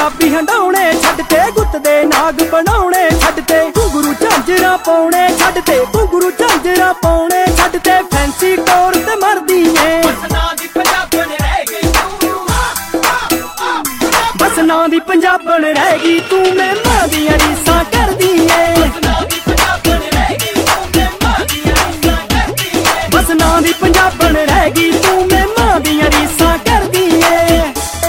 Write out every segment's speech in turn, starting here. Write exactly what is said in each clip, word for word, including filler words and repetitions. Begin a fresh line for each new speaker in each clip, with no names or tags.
ਪੰਜਾਬੀ ਹੰਡਾਉਣੇ ਛੱਡ ਤੇ ਗੁੱਤ ਦੇ ਨਾਗ ਬਣਾਉਣੇ ਛੱਡ ਤੇ ਘੁੰਗਰੂ ਝਾਂਜਰਾਂ ਪਾਉਣੇ ਛੱਡ ਤੇ ਘੁੰਗਰੂ ਝਾਂਜਰਾਂ ਪਾਉਣੇ ਛੱਡ ਤੇ ਫੈਂਸੀ ਟੌਰ ਤੇ ਮਰਦੀ ਏ ਬਸ ਨਾਂ ਦੀ ਪੰਜਾਬਣ ਰਹਿ ਗਈ ਤੂੰ ਬਸ ਨਾਂ ਦੀ ਪੰਜਾਬਣ ਰਹਿ ਗਈ ਤੂੰ ਮੈਂ ਮਾਂ ਦੀਆਂ ਰੀਸਾਂ ਕਰਦੀ ਏ ਬਸ ਨਾਂ ਦੀ ਪੰਜਾਬਣ ਰਹਿ ਗਈ ਤੂੰ ਮੈਂ ਮਾਂ ਦੀਆਂ ਰੀਸਾਂ ਕਰਦੀ ਏ ਬਸ ਨਾਂ ਦੀ ਪੰਜਾਬਣ ਰਹਿ ਗਈ ਤੂੰ ਮੈਂ ਮਾਂ ਦੀਆਂ ਰੀਸਾਂ ਕਰਦੀ ਏ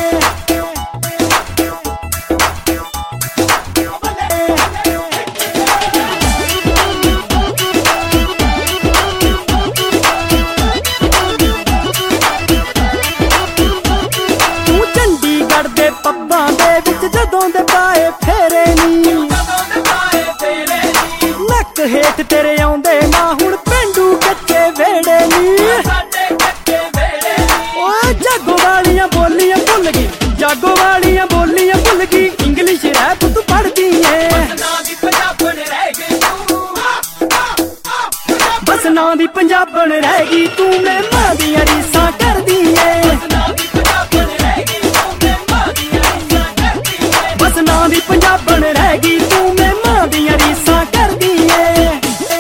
ਪੱਬਾਂ ਦੇ ਵਿੱਚ ਜਦੋਂ ਦੇ ਪਾਏ ਫੇਰੇ ਨੀ ਨੱਕ ਹੇਠ ਤੇਰੇ ਆਉਂਦੇ ਨਾ ਹੁਣ ਪਿੰਡੂ ਕੱਚੇ ਵੇੜੇ ਨੀ ਓਏ ਜਾਗੋ ਵਾਲੀਆਂ ਬੋਲੀਆਂ ਭੁੱਲ ਗਈ ਜਾਗੋ ਵਾਲੀਆਂ ਬੋਲੀਆਂ ਭੁੱਲ ਗਈ ਇੰਗਲਿਸ਼ ਰੈਪ ਤੂੰ ਪੜ੍ਹਦੀ ਏ ਬਸ ਨਾਂ ਦੀ ਪੰਜਾਬਣ ਰਹਿ ਗਈ ਤੂੰ ਮੈਂ ਮਾਂ ਦੀਆਂ ਰੀਸਾਂ ਕਰਦੀ ਏ ਬਸ ਨਾਂ ਦੀ ਪੰਜਾਬਣ ਰਹਿ ਗਈ ਤੂੰ ਮੈਂ ਮਾਂ ਦੀਆਂ ਰੀਸਾਂ ਕਰਦੀ ਏ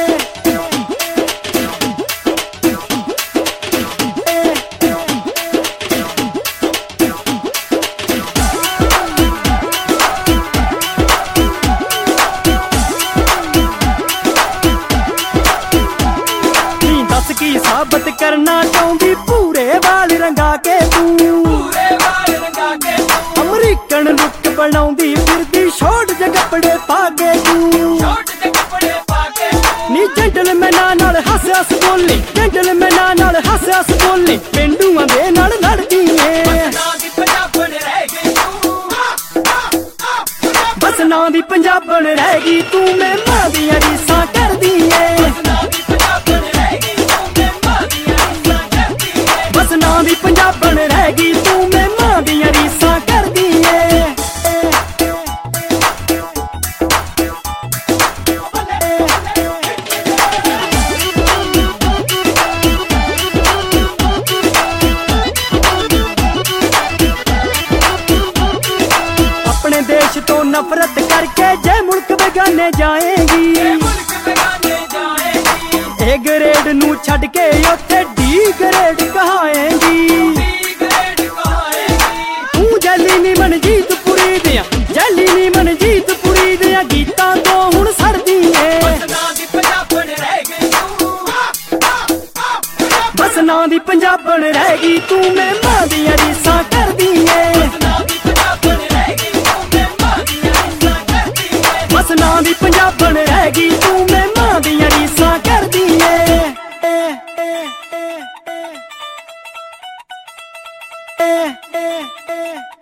ਨੀ ਦੱਸ ਕੀ ਸਾਬਤ ਕਰਨਾ ਚਾਹੁੰਦੀ ਪੂਰੇ ਵਾਲ ਰੰਗਾ ਕੇ ਤੂੰ ਪੂਰੇ ਵਾਲ ਰੰਗਾ ਕੇ ਤੂੰ ਅਮਰੀਕਨ ਲੁੱਕ ਬਣਾਉਂਦੀ ਫਿਰਦੀ ਛੋਟ ਜਿਹੇ ਕੱਪੜੇ ਪਾ ਕੇ ਤੂੰ ਛੋਟ ਜਿਹੇ ਕੱਪੜੇ ਪਾ ਕੇ ਨੀ ਜੈਂਟਲਮੈਨਾਂ ਨਾਲ ਹੱਸ ਹੱਸ ਬੋਲੀ ਜੈਂਟਲਮੈਨਾਂ ਨਾਲ ਹੱਸ ਹੱਸ ਬੋਲੀ ਪਿੰਡੂਆਂ ਦੇ ਨਾਲ ਲੜਦੀ ਏ ਬਸ ਨਾਂ ਦੀ ਪੰਜਾਬਣ ਰਹਿ ਗਈ ਤੂੰ ਮੈਂ ਮਾਂ ਦੀਆਂ ਰੀਸਾਂ ਕਰਦੀ ਏ ਬਸ ਨਾਂ ਦੀ ਪੰਜਾਬਣ ਰਹਿ ਗਈ ਤੂੰ ਮੈਂ ਮਾਂ ਦੀਆਂ ਰੀਸਾਂ ਕਰਦੀ ਏ ਆਪਣੇ ਦੇਸ਼ ਤੋਂ ਨਫ਼ਰਤ ਕਰਕੇ ਜੇ ਮੁਲਕ ਬੇਗਾਨੇ ਜਾਏਗੀ ਏ ਗ੍ਰੇਡ ਨੂੰ ਛੱਡ ਕੇ ਉੱਥੇ ਡੀ ਗ੍ਰੇਡ ਕਹਾਏਗੀ ਤੂੰ ਜੈਲੀ ਨੀ ਮਨਜੀਤ ਪੁਰੀ ਦਿਆਂ ਜੈਲੀ ਨੀ ਮਨਜੀਤ ਪੁਰੀ ਦਿਆਂ ਗੀਤਾਂ ਤੋਂ ਹੁਣ ਸੜਦੀ ਏ ਬਸ ਨਾਂ ਦੀ ਪੰਜਾਬਣ ਰਹਿ ਗਈ ਤੂੰ ਮੈਂ ਮਾਂ ਦੀਆਂ ਰੀਸਾਂ ਕਰਦੀ ਏ ਬਸ ਨਾਂ ਦੀ ਪੰਜਾਬਣ ਰਹਿ ਗਈ ਤੂੰ ਮੈਂ ਮਾਂ ਦੀਆਂ ਰੀਸਾਂ ਕਰਦੀ ਏ ਏ ਏ ਏ ਏ ਏ